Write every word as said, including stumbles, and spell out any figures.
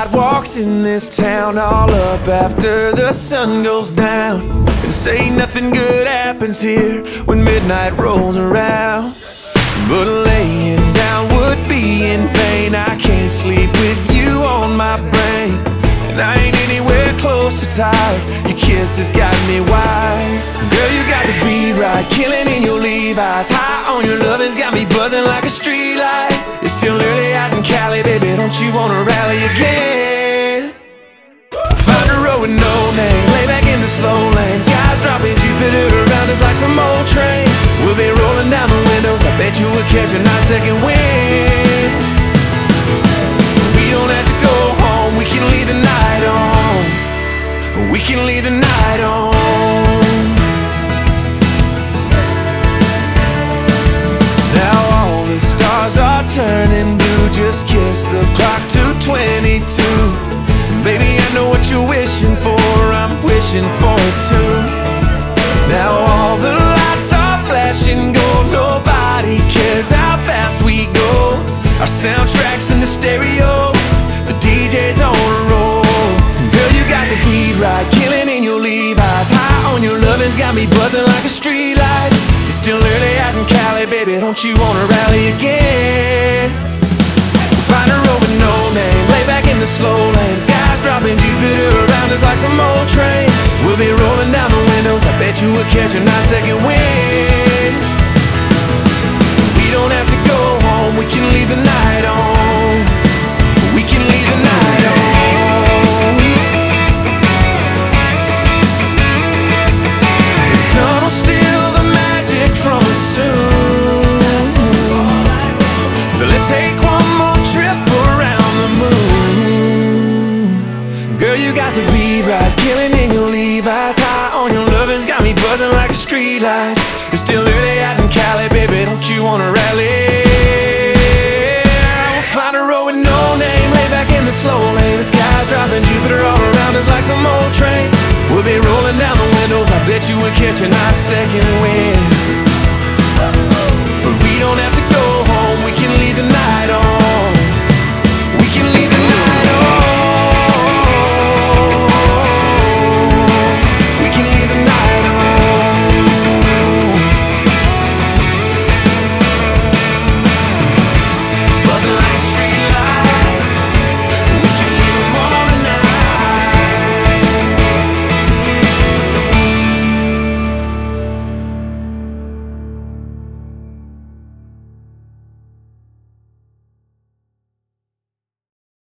sidewalks in this town, all up after the sun goes down, and say nothing good happens here when midnight rolls around. But laying down would be in vain. I can't sleep with you on my brain, and I ain't anywhere close to tired. Your kiss has got me wired. Girl, you got the beat right, killing in your Levi's. High on your love has got me buzzing like a street light. It's still early out in Cali, baby, don't you wanna rally again? Find a road with no name, lay back in the slow lane. Skies dropping, Jupiter around us like some old train. We'll be rolling down the windows, I bet you we'll catch a nice second wind. We don't have to go home, we can leave the night on. We can leave the night on. Now all the stars are turning blue. Just kiss the clock to twenty-two. Baby, I know what you're wishing for, I'm wishing for it too. Now all the lights are flashing gold. Nobody cares how fast we go. Our soundtrack's in the stereo, the D J's on a roll. Girl, you got the beat right, killing in your Levi's. High on your lovin's got me buzzing like a street light. It's still early out in Cali, baby, don't you wanna rally again? Find a road with no name, lay back in the slow lane. Skies dropping, Jupiter around us like some old train. We'll be rolling down the windows, I bet you we'll catch a nice second wind. We don't have to go home, we can leave the night on. We can leave the night on. The sun will steal the magic from us soon, so let's take one more trip around the moon. Girl, you got the beat right, killing in your Levi's. High on your lovin's got me buzzing like a street light. It's still early out in Cali, baby, don't you wanna rally? We'll find a road with no name, lay back in the slow lane. The sky's dropping, Jupiter all around us like some old train. We'll be rolling down the windows, I bet you we'll catch a nice second